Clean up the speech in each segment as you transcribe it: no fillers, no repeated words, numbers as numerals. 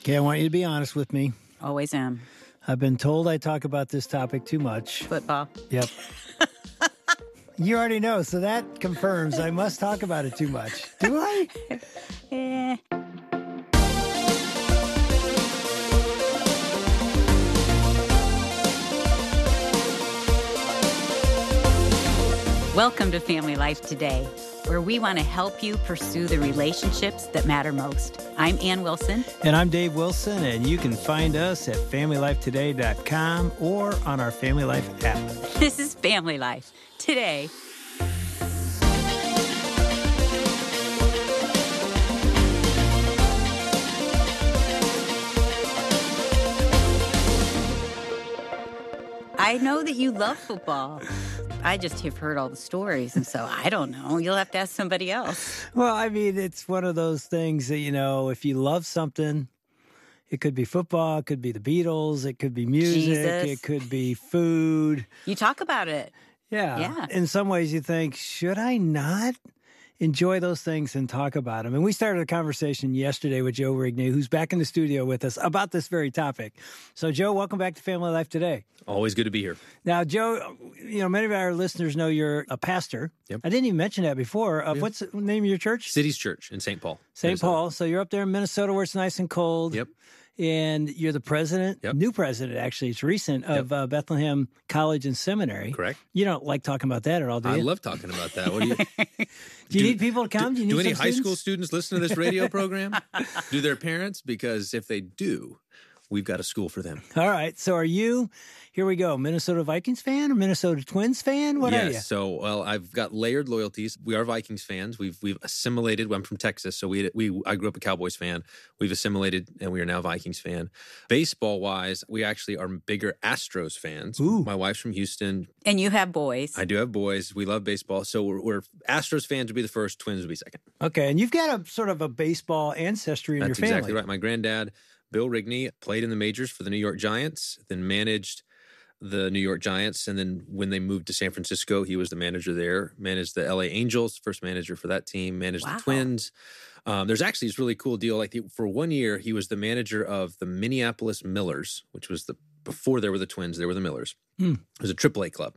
Okay, I want you to be honest with me. Always am. I've been told I talk about this topic too much. Football. Yep. You already know, so that confirms I must talk about it too much. Do I? Eh. Welcome to Family Life Today, where we want to help you pursue the relationships that matter most. I'm Ann Wilson. And I'm Dave Wilson, and you can find us at FamilyLifeToday.com or on our Family Life app. This is Family Life Today. I know that you love football. I just have heard all the stories, and so I don't know. You'll have to ask somebody else. Well, I mean, it's one of those things that, if you love something, it could be football, it could be the Beatles, it could be music, Jesus. It could be food. You talk about it. Yeah. In some ways you think, should I not enjoy those things and talk about them? And we started a conversation yesterday with Joe Rigney, who's back in the studio with us about this very topic. So, Joe, welcome back to Family Life Today. Always good to be here. Now, Joe, many of our listeners know you're a pastor. Yep. I didn't even mention that before. What's the name of your church? City's Church in St. Paul. St. Minnesota. Paul. So you're up there in Minnesota where it's nice and cold. Yep. And you're the president, Yep. new president, actually, it's recent, of Bethlehem College and Seminary. Correct. You don't like talking about that at all, do you? I love talking about that. What do you? Do you need people to come? Do you need any some high school students? students listen to this radio program? Do their parents? Because if they do, we've got a school for them. All right. So are you, here we go, Minnesota Vikings fan or Minnesota Twins fan? What are you? Yes. So, I've got layered loyalties. We are Vikings fans. We've assimilated. I'm from Texas, so I grew up a Cowboys fan. We've assimilated, and we are now Vikings fan. Baseball wise, we actually are bigger Astros fans. Ooh. My wife's from Houston. And you have boys. I do have boys. We love baseball, so we're Astros fans would be the first. Twins would be second. Okay. And you've got a sort of a baseball ancestry in That's your family. exactly right. My granddad, Bill Rigney, played in the majors for the New York Giants, then managed the New York Giants. And then when they moved to San Francisco, he was the manager there, managed the LA Angels, first manager for that team, managed Wow. the Twins. There's actually this really cool deal. For 1 year, he was the manager of the Minneapolis Millers, which was before there were the Twins, there were the Millers. It was a AAA club.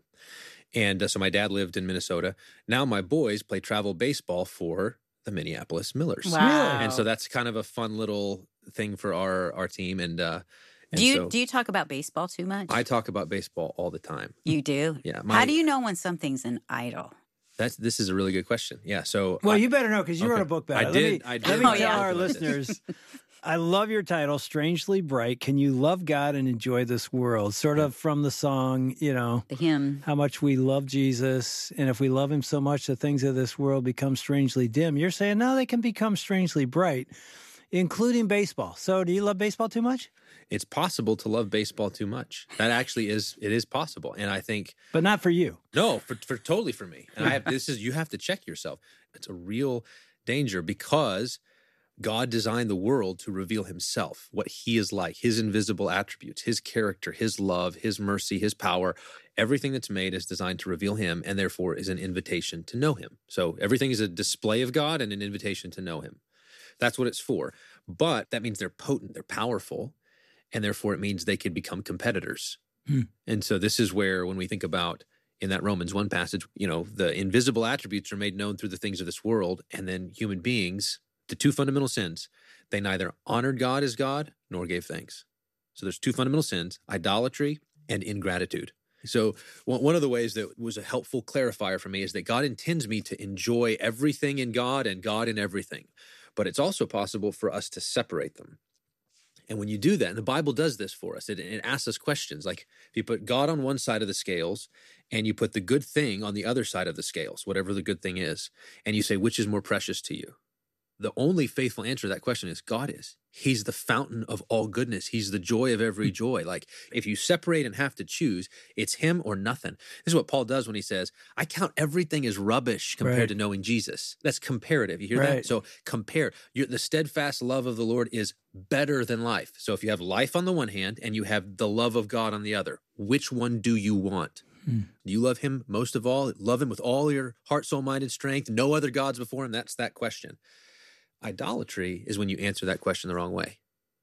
And so my dad lived in Minnesota. Now my boys play travel baseball for the Minneapolis Millers. Wow. And so that's kind of a fun little thing for our team. And Do you talk about baseball too much? I talk about baseball all the time. You do? Yeah. How do you know when something's an idol? This is a really good question. Yeah. So Well, you better know because you wrote a book about it. I did Let me Oh, tell yeah. our listeners, I love your title, Strangely Bright. Can you love God and enjoy this world? Sort of from the song, The hymn. how much we love Jesus. And if we love him so much, the things of this world become strangely dim. You're saying, no, they can become strangely bright, including baseball. So do you love baseball too much? it's possible to love baseball too much. That actually it is possible. And I think, But not for you. no, for totally for me. And you have to check yourself. It's a real danger because God designed the world to reveal himself, what he is like, his invisible attributes, his character, his love, his mercy, his power. Everything that's made is designed to reveal him and therefore is an invitation to know him. So everything is a display of God and an invitation to know him. That's what it's for. But that means they're potent, they're powerful, and therefore it means they can become competitors. And so this is where, when we think about in that Romans 1 passage, the invisible attributes are made known through the things of this world, and then human beings, the two fundamental sins, they neither honored God as God nor gave thanks. So there's two fundamental sins, idolatry and ingratitude. So one of the ways that was a helpful clarifier for me is that God intends me to enjoy everything in God and God in everything. But it's also possible for us to separate them. And when you do that, and the Bible does this for us, it asks us questions like if you put God on one side of the scales and you put the good thing on the other side of the scales, whatever the good thing is, and you say, which is more precious to you? The only faithful answer to that question is God is. He's the fountain of all goodness. He's the joy of every joy. Like if you separate and have to choose, it's him or nothing. This is what Paul does when he says, I count everything as rubbish compared to knowing Jesus. That's comparative. You hear that? So compare. The steadfast love of the Lord is better than life. So if you have life on the one hand and you have the love of God on the other, which one do you want? Do you love him most of all? Love him with all your heart, soul, mind, and strength? No other gods before him? That's that question. Idolatry is when you answer that question the wrong way.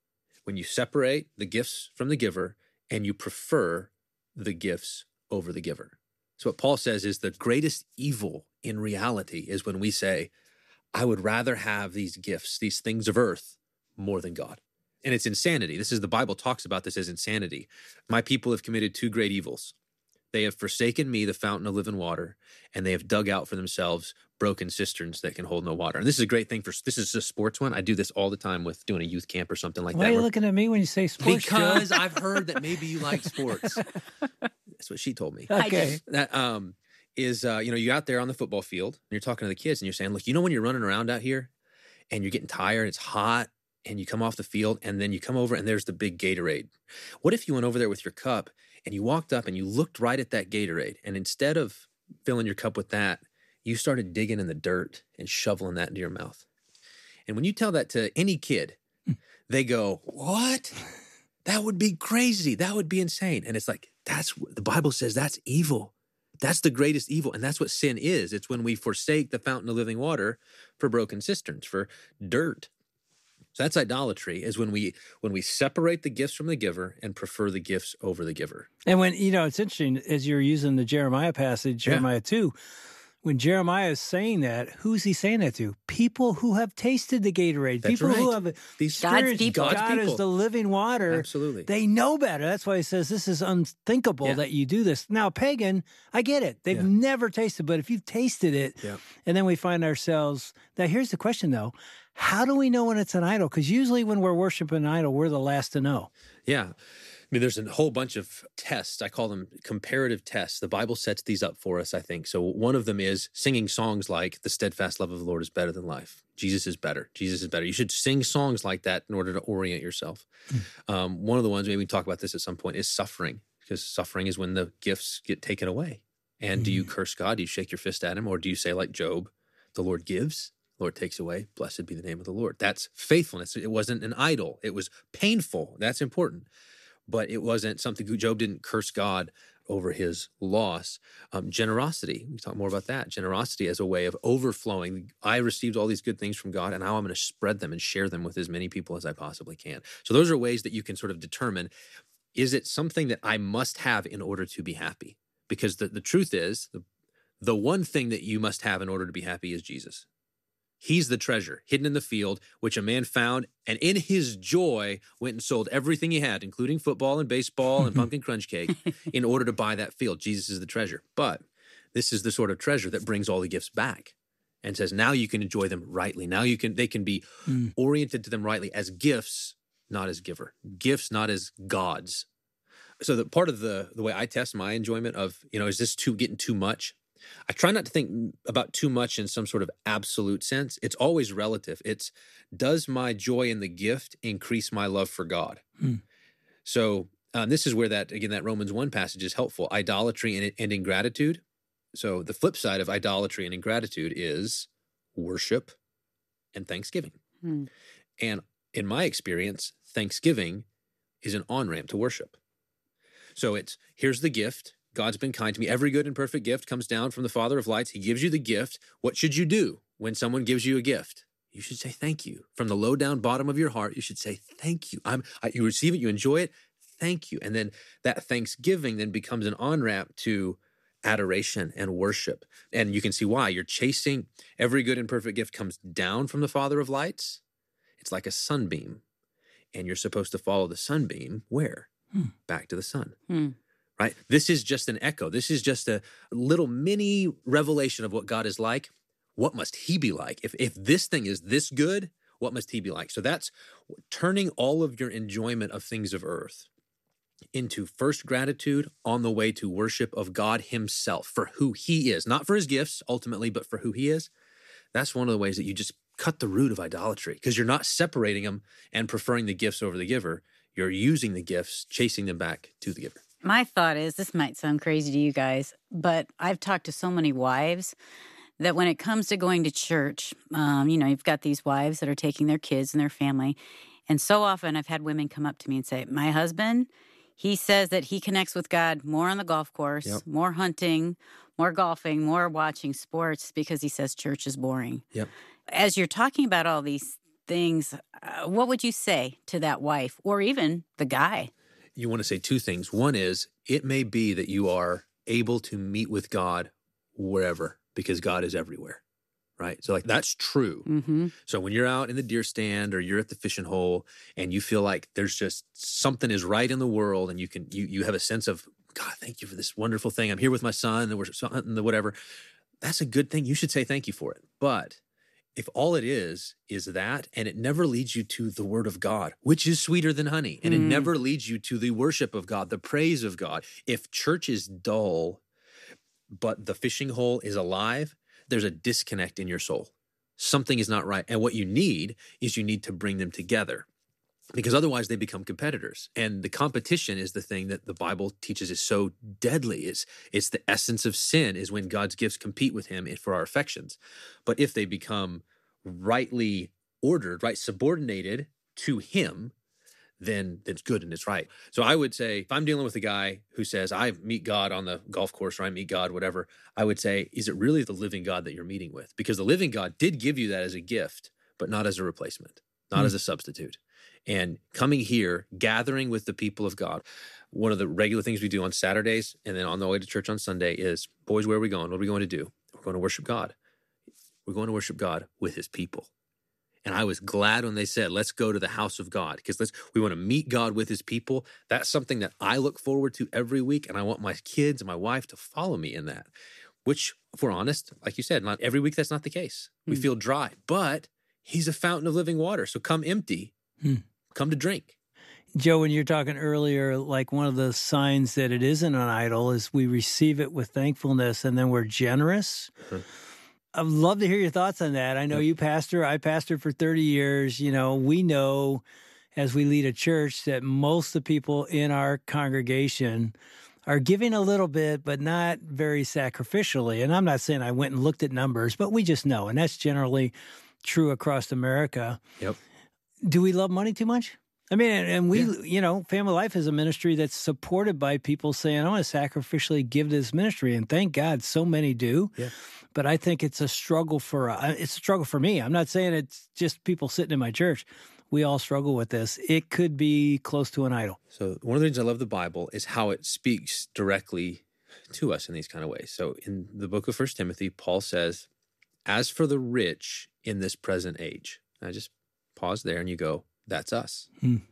when you separate the gifts from the giver and you prefer the gifts over the giver. So what Paul says is the greatest evil in reality is when we say, I would rather have these gifts, these things of earth, more than God. And it's insanity. The Bible talks about this as insanity. My people have committed two great evils. They have forsaken me, the fountain of living water, and they have dug out for themselves broken cisterns that can hold no water. And this is a great thing this is a sports one. I do this all the time with doing a youth camp or something like that. Why are you looking at me when you say sports? Because I've heard that maybe you like sports. That's what she told me. Okay. That is, you're out there on the football field and you're talking to the kids and you're saying, look, when you're running around out here and you're getting tired, it's hot, and you come off the field and then you come over and there's the big Gatorade. What if you went over there with your cup and you walked up and you looked right at that Gatorade, and instead of filling your cup with that, you started digging in the dirt and shoveling that into your mouth? And when you tell that to any kid, they go, what? That would be crazy. That would be insane. And it's like, that's what the Bible says, that's evil. That's the greatest evil. And that's what sin is. It's when we forsake the fountain of living water for broken cisterns, for dirt. So that's idolatry, is when we separate the gifts from the giver and prefer the gifts over the giver. And when, it's interesting, as you're using the Jeremiah passage, Jeremiah 2, when Jeremiah is saying that, who's he saying that to? People who have tasted the Gatorade. That's people right. who have experienced God is the living water. Absolutely. They know better. That's why he says this is unthinkable that you do this. Now, pagan, I get it. They've never tasted, but if you've tasted it, and then we find ourselves, now here's the question though, how do we know when it's an idol? Because usually when we're worshiping an idol, we're the last to know. Yeah. I mean, there's a whole bunch of tests. I call them comparative tests. The Bible sets these up for us, I think. So one of them is singing songs like, the steadfast love of the Lord is better than life. Jesus is better. Jesus is better. You should sing songs like that in order to orient yourself. One of the ones, maybe we can talk about this at some point, is suffering, because suffering is when the gifts get taken away. And do you curse God? Do you shake your fist at him? Or do you say like Job, the Lord gives, the Lord takes away, blessed be the name of the Lord. That's faithfulness. It wasn't an idol. It was painful. That's important. But it wasn't something, Job didn't curse God over his loss. Generosity, we talk more about that. Generosity as a way of overflowing. I received all these good things from God, and now I'm going to spread them and share them with as many people as I possibly can. So those are ways that you can sort of determine, is it something that I must have in order to be happy? Because the truth is, the one thing that you must have in order to be happy is Jesus. He's the treasure hidden in the field, which a man found, and in his joy went and sold everything he had, including football and baseball and pumpkin crunch cake, in order to buy that field. Jesus is the treasure. But this is the sort of treasure that brings all the gifts back and says, now you can enjoy them rightly. Now they can be oriented to them rightly as gifts, not as giver. Gifts, not as gods. So the part of the way I test my enjoyment of, is this getting too much? I try not to think about too much in some sort of absolute sense. It's always relative. It's, does my joy in the gift increase my love for God? So this is where that Romans 1 passage is helpful. Idolatry and ingratitude. So the flip side of idolatry and ingratitude is worship and thanksgiving. And in my experience, thanksgiving is an on-ramp to worship. So here's the gift. God's been kind to me. Every good and perfect gift comes down from the Father of lights. He gives you the gift. What should you do when someone gives you a gift? You should say thank you. From the low down bottom of your heart, you should say thank you. You receive it, you enjoy it, thank you. And then that thanksgiving then becomes an on-ramp to adoration and worship. And you can see why. You're chasing, every good and perfect gift comes down from the Father of lights. It's like a sunbeam. And you're supposed to follow the sunbeam where? Back to the sun. Right? This is just an echo. This is just a little mini revelation of what God is like. What must he be like? If this thing is this good, what must he be like? So that's turning all of your enjoyment of things of earth into first gratitude on the way to worship of God himself for who he is, not for his gifts ultimately, but for who he is. That's one of the ways that you just cut the root of idolatry, because you're not separating them and preferring the gifts over the giver. You're using the gifts, chasing them back to the giver. My thought is, this might sound crazy to you guys, but I've talked to so many wives that when it comes to going to church, you've got these wives that are taking their kids and their family. And so often I've had women come up to me and say, my husband, he says that he connects with God more on the golf course, more hunting, more golfing, more watching sports, because he says church is boring. As you're talking about all these things, what would you say to that wife or even the guy? You want to say two things. One is, it may be that you are able to meet with God wherever, because God is everywhere, right? So like that's true. Mm-hmm. So when you're out in the deer stand or you're at the fishing hole and you feel like there's just something is right in the world, and you have a sense of, God, thank you for this wonderful thing. I'm here with my son and we're hunting the whatever. That's a good thing. You should say thank you for it. But if all it is that, and it never leads you to the word of God, which is sweeter than honey, and it never leads you to the worship of God, the praise of God. If church is dull, but the fishing hole is alive, there's a disconnect in your soul. Something is not right. And what you need is you need to bring them together, because otherwise they become competitors. And the competition is the thing that the Bible teaches is so deadly. It's the essence of sin, is when God's gifts compete with him for our affections. But if they become rightly ordered, right, subordinated to him, then it's good and it's right. So I would say, if I'm dealing with a guy who says, I meet God on the golf course, or I meet God, whatever, I would say, is it really the living God that you're meeting with? Because the living God did give you that as a gift, but not as a replacement, not as a substitute. And coming here, gathering with the people of God, one of the regular things we do on Saturdays and then on the way to church on Sunday is, boys, where are we going? What are we going to do? We're going to worship God. We're going to worship God with his people. And I was glad when they said, let's go to the house of God, because we want to meet God with his people. That's something that I look forward to every week. And I want my kids and my wife to follow me in that, which, if we're honest, like you said, not every week, that's not the case. We feel dry, but he's a fountain of living water. So come empty, come to drink. Joe, when you're talking earlier, like one of the signs that it isn't an idol is we receive it with thankfulness and then we're generous. I'd love to hear your thoughts on that. I know you pastor. I pastored for 30 years. You know, we know as we lead a church that most of the people in our congregation are giving a little bit, but not very sacrificially. And I'm not saying I went and looked at numbers, but we just know. And that's generally true across America. Yep. Do we love money too much? I mean, and we, you know, Family Life is a ministry that's supported by people saying, I want to sacrificially give to this ministry. And thank God so many do. Yeah. But I think it's a struggle it's a struggle for me. I'm not saying it's just people sitting in my church. We all struggle with this. It could be close to an idol. So one of the reasons I love the Bible is how it speaks directly to us in these kind of ways. So in the book of 1 Timothy, Paul says, as for the rich in this present age, and I just pause there and you go, that's us.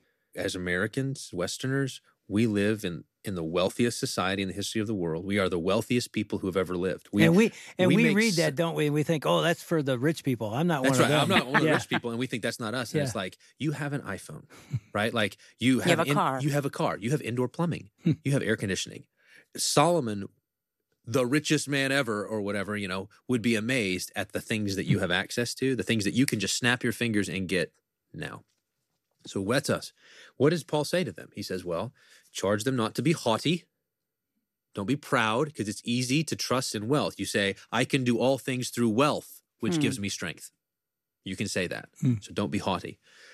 As Americans, Westerners, we live in the wealthiest society in the history of the world. We are the wealthiest people who have ever lived. We read that, don't we? And we think, oh, that's for the rich people. I'm not one of them. I'm not one of the rich people, and we think that's not us. And it's like, you have an iPhone, right? Like you have a car. You have a car. You have indoor plumbing. You have air conditioning. Solomon, the richest man ever, or whatever, you know, would be amazed at the things that you have access to, the things that you can just snap your fingers and get now. So that's us. What does Paul say to them? He says, well, charge them not to be haughty. Don't be proud, because it's easy to trust in wealth. You say, I can do all things through wealth, which gives me strength. You can say that. So don't be haughty.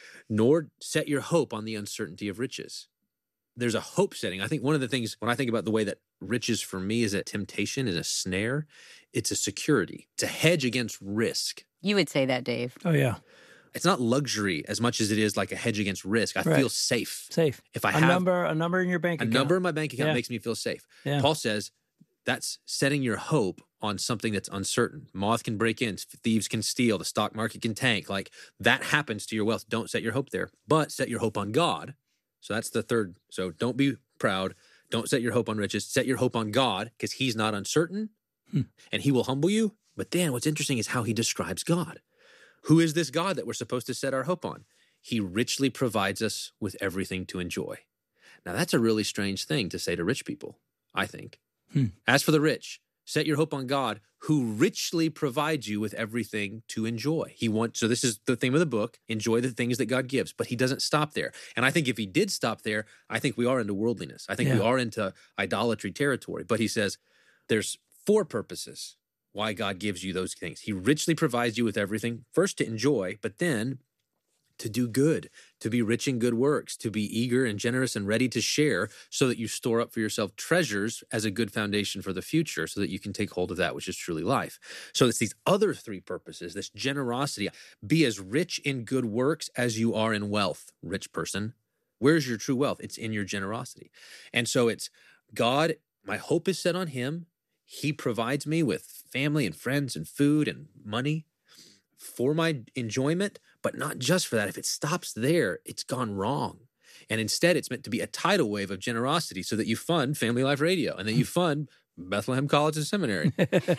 Nor set your hope on the uncertainty of riches. There's a hope setting. I think one of the things, when I think about the way that riches for me is a temptation, is a snare, it's a security. It's a hedge against risk. You would say that, Dave. Oh, yeah. It's not luxury as much as it is like a hedge against risk. I feel safe. Safe. If I a have number in your bank account. A number in my bank account makes me feel safe. Yeah. Paul says that's setting your hope on something that's uncertain. Moth can break in, thieves can steal, the stock market can tank. Like that happens to your wealth. Don't set your hope there, but set your hope on God. So that's the third. So don't be proud. Don't set your hope on riches. Set your hope on God, because he's not uncertain and he will humble you. But then what's interesting is how he describes God. Who is this God that we're supposed to set our hope on? He richly provides us with everything to enjoy. Now, that's a really strange thing to say to rich people, I think. As for the rich, set your hope on God, who richly provides you with everything to enjoy. So this is the theme of the book, enjoy the things that God gives, but he doesn't stop there. And I think if he did stop there, I think we are into worldliness. I think we are into idolatry territory. But he says there's 4 purposes why God gives you those things. He richly provides you with everything, first to enjoy, but then to do good, to be rich in good works, to be eager and generous and ready to share so that you store up for yourself treasures as a good foundation for the future so that you can take hold of that which is truly life. So it's these other three purposes, this generosity. Be as rich in good works as you are in wealth, rich person. Where's your true wealth? It's in your generosity. And so it's God, my hope is set on him. He provides me with family and friends and food and money for my enjoyment, but not just for that. If it stops there, it's gone wrong. And instead, it's meant to be a tidal wave of generosity so that you fund Family Life Radio and that you fund Bethlehem College and Seminary.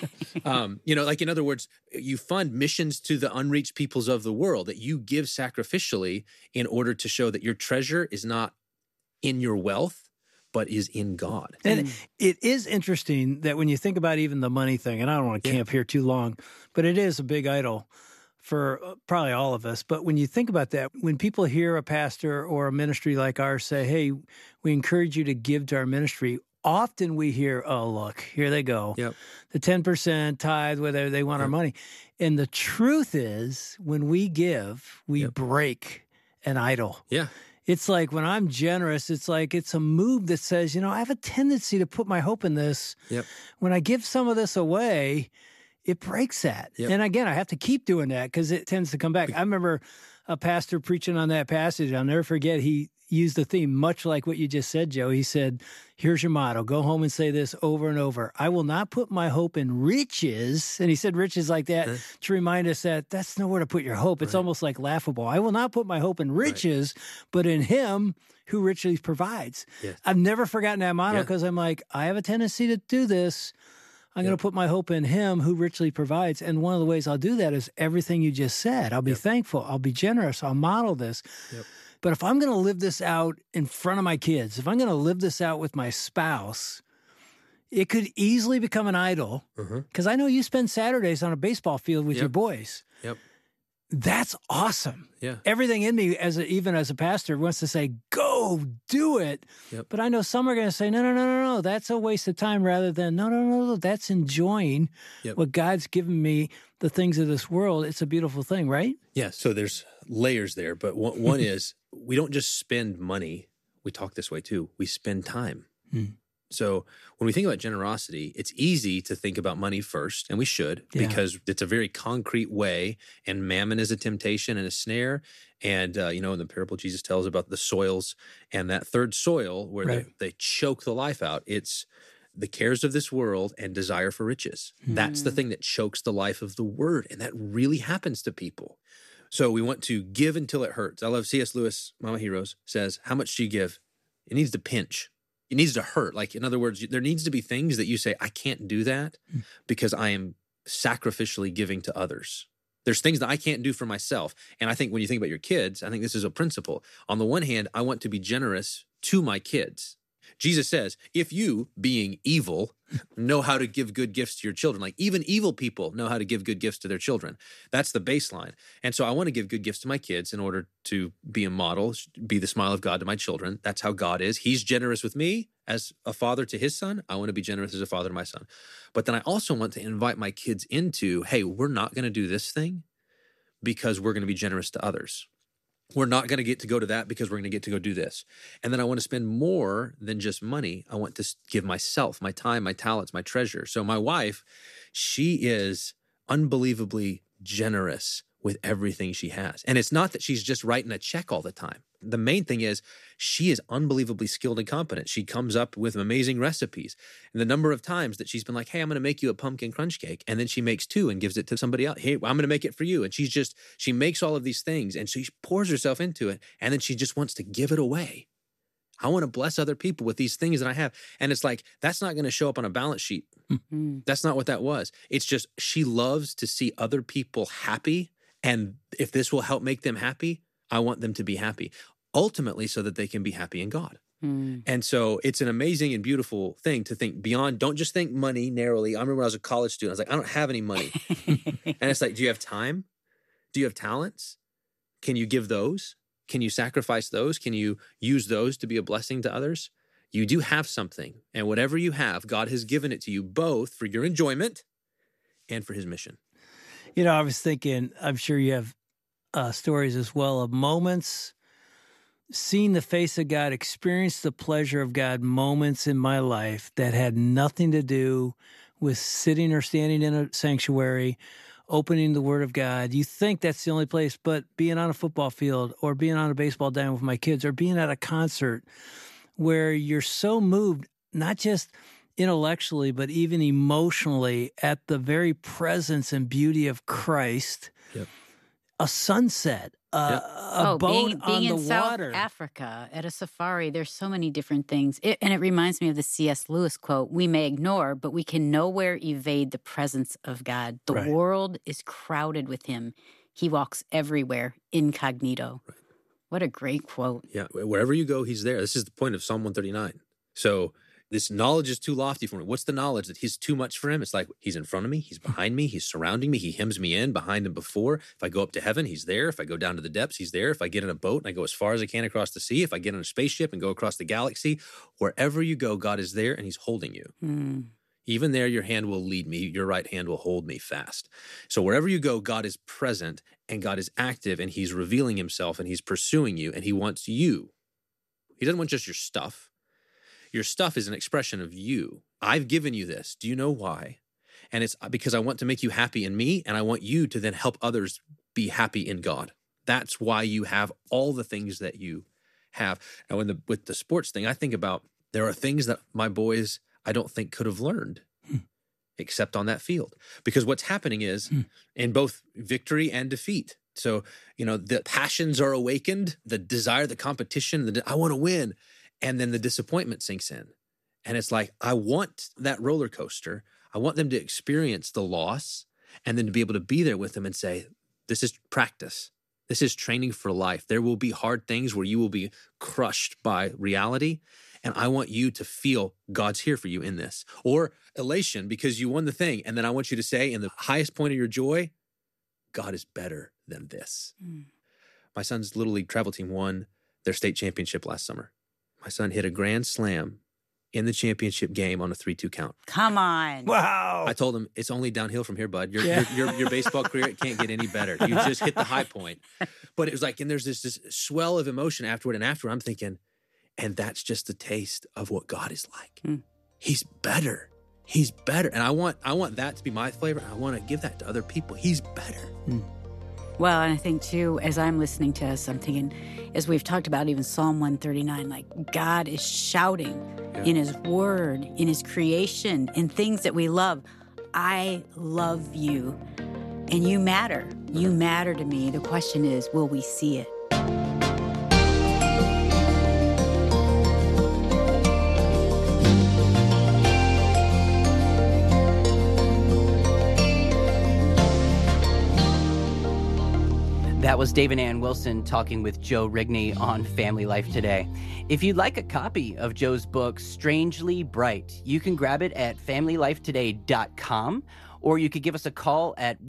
Like in other words, you fund missions to the unreached peoples of the world, that you give sacrificially in order to show that your treasure is not in your wealth, but is in God. And it is interesting that when you think about even the money thing, and I don't want to camp here too long, but it is a big idol for probably all of us. But when you think about that, when people hear a pastor or a ministry like ours say, hey, we encourage you to give to our ministry, often we hear, oh, look, here they go. Yep. The 10% tithe, whether they want our money. And the truth is, when we give, we break an idol. Yeah. It's like when I'm generous, it's like it's a move that says, I have a tendency to put my hope in this. Yep. When I give some of this away, it breaks that. Yep. And again, I have to keep doing that because it tends to come back. I remember a pastor preaching on that passage. I'll never forget. He used the theme much like what you just said, Joe. He said, here's your motto. Go home and say this over and over. I will not put my hope in riches. And he said riches like that to remind us that that's nowhere to put your hope. It's almost like laughable. I will not put my hope in riches, but in him who richly provides. Yes. I've never forgotten that motto because I'm like, I have a tendency to do this. I'm going to put my hope in him who richly provides. And one of the ways I'll do that is everything you just said. I'll be thankful. I'll be generous. I'll model this. But if I'm going to live this out in front of my kids, if I'm going to live this out with my spouse, it could easily become an idol. Because I know you spend Saturdays on a baseball field with your boys. That's awesome. Everything in me, even as a pastor, wants to say, go do it. But I know some are going to say, no, that's a waste of time, rather than, no, that's enjoying what God's given me, the things of this world. It's a beautiful thing, right? Yeah, so there's layers there. But one is, we don't just spend money. We talk this way too. We spend time. So when we think about generosity, it's easy to think about money first, and we should, because it's a very concrete way, and mammon is a temptation and a snare. And, in the parable Jesus tells about the soils, and that third soil where they choke the life out, it's the cares of this world and desire for riches. That's the thing that chokes the life of the word, and that really happens to people. So we want to give until it hurts. I love C.S. Lewis, Mama Heroes, says, how much do you give? It needs to pinch. It needs to hurt. Like, in other words, there needs to be things that you say, I can't do that because I am sacrificially giving to others. There's things that I can't do for myself. And I think when you think about your kids, I think this is a principle. On the one hand, I want to be generous to my kids. Jesus says, if you, being evil, know how to give good gifts to your children, like even evil people know how to give good gifts to their children. That's the baseline. And so I want to give good gifts to my kids in order to be a model, be the smile of God to my children. That's how God is. He's generous with me as a father to his son. I want to be generous as a father to my son. But then I also want to invite my kids into, hey, we're not going to do this thing because we're going to be generous to others. We're not going to get to go to that because we're going to get to go do this. And then I want to spend more than just money. I want to give myself, my time, my talents, my treasure. So my wife, she is unbelievably generous with everything she has. And it's not that she's just writing a check all the time. The main thing is she is unbelievably skilled and competent. She comes up with amazing recipes. And the number of times that she's been like, hey, I'm going to make you a pumpkin crunch cake. And then she makes two and gives it to somebody else. Hey, I'm going to make it for you. And she makes all of these things and she pours herself into it. And then she just wants to give it away. I want to bless other people with these things that I have. And it's like, that's not going to show up on a balance sheet. That's not what that was. It's just, she loves to see other people happy. And if this will help make them happy, I want them to be happy, ultimately so that they can be happy in God. And so it's an amazing and beautiful thing to think beyond. Don't just think money narrowly. I remember when I was a college student, I was like, I don't have any money. And it's like, do you have time? Do you have talents? Can you give those? Can you sacrifice those? Can you use those to be a blessing to others? You do have something. And whatever you have, God has given it to you both for your enjoyment and for his mission. I was thinking, I'm sure you have stories as well of moments, seeing the face of God, experienced the pleasure of God, moments in my life that had nothing to do with sitting or standing in a sanctuary, opening the Word of God. You think that's the only place, but being on a football field or being on a baseball diamond with my kids or being at a concert where you're so moved, not just intellectually, but even emotionally at the very presence and beauty of Christ. Yep. A sunset, a boat being on in the water. South Africa at a safari, there's so many different things. And it reminds me of the C.S. Lewis quote, we may ignore, but we can nowhere evade the presence of God. The Right. world is crowded with him. He walks everywhere, incognito. Right. What a great quote. Yeah, wherever you go, he's there. This is the point of Psalm 139. So this knowledge is too lofty for me. What's the knowledge? That he's too much for him? It's like he's in front of me, he's behind me, he's surrounding me, he hems me in, behind and before. If I go up to heaven, he's there. If I go down to the depths, he's there. If I get in a boat and I go as far as I can across the sea, if I get in a spaceship and go across the galaxy, wherever you go, God is there and he's holding you. Even there, your hand will lead me. Your right hand will hold me fast. So wherever you go, God is present and God is active and he's revealing himself and he's pursuing you and he wants you. He doesn't want just your stuff. Your stuff is an expression of you. I've given you this. Do you know why? And it's because I want to make you happy in me and I want you to then help others be happy in God. That's why you have all the things that you have. Now, with the sports thing, I think about there are things that my boys I don't think could have learned except on that field. Because what's happening is in both victory and defeat. So, the passions are awakened, the desire, the competition, I want to win. And then the disappointment sinks in. And it's like, I want that roller coaster. I want them to experience the loss and then to be able to be there with them and say, this is practice. This is training for life. There will be hard things where you will be crushed by reality. And I want you to feel God's here for you in this. Or elation because you won the thing. And then I want you to say in the highest point of your joy, God is better than this. My son's Little League travel team won their state championship last summer. My son hit a grand slam in the championship game on a 3-2 count. Come on. Wow. I told him, it's only downhill from here, bud. Your baseball career, it can't get any better. You just hit the high point. But it was like, and there's this swell of emotion afterward. And after I'm thinking, and that's just the taste of what God is like. He's better. He's better. And I want that to be my flavor. I want to give that to other people. He's better. Well, and I think, too, as I'm listening to us, I'm thinking, as we've talked about even Psalm 139, like God is shouting in his word, in his creation, in things that we love. I love you, and you matter. You matter to me. The question is, will we see it? That was Dave and Ann Wilson talking with Joe Rigney on Family Life Today. If you'd like a copy of Joe's book, Strangely Bright, you can grab it at familylifetoday.com, or you could give us a call at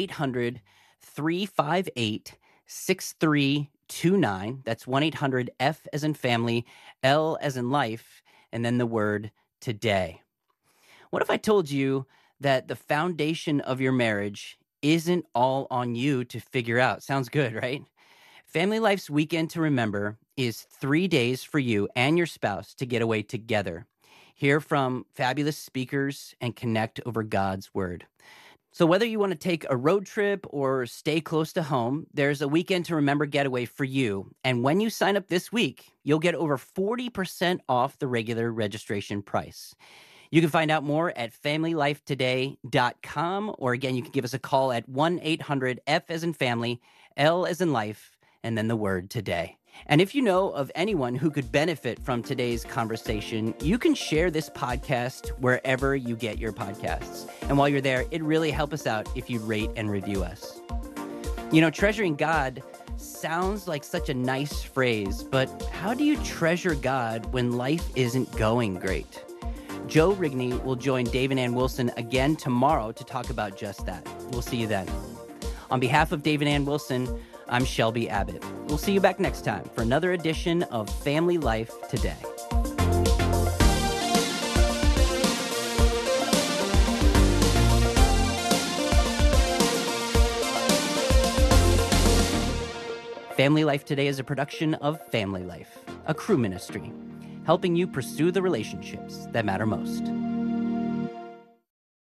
1-800-358-6329. That's 1-800-F as in family, L as in life, and then the word today. What if I told you that the foundation of your marriage isn't all on you to figure out? Sounds good, right? Family Life's Weekend to Remember is 3 days for you and your spouse to get away together, hear from fabulous speakers, and connect over God's Word. So whether you want to take a road trip or stay close to home, there's a Weekend to Remember getaway for you. And when you sign up this week, you'll get over 40% off the regular registration price. You can find out more at familylifetoday.com, or again, you can give us a call at 1-800-F as in family, L as in life, and then the word today. And if you know of anyone who could benefit from today's conversation, you can share this podcast wherever you get your podcasts. And while you're there, it'd really help us out if you'd rate and review us. You know, treasuring God sounds like such a nice phrase, but how do you treasure God when life isn't going great? Joe Rigney will join Dave and Ann Wilson again tomorrow to talk about just that. We'll see you then. On behalf of Dave and Ann Wilson, I'm Shelby Abbott. We'll see you back next time for another edition of Family Life Today. Family Life Today is a production of Family Life, a Cru ministry, helping you pursue the relationships that matter most.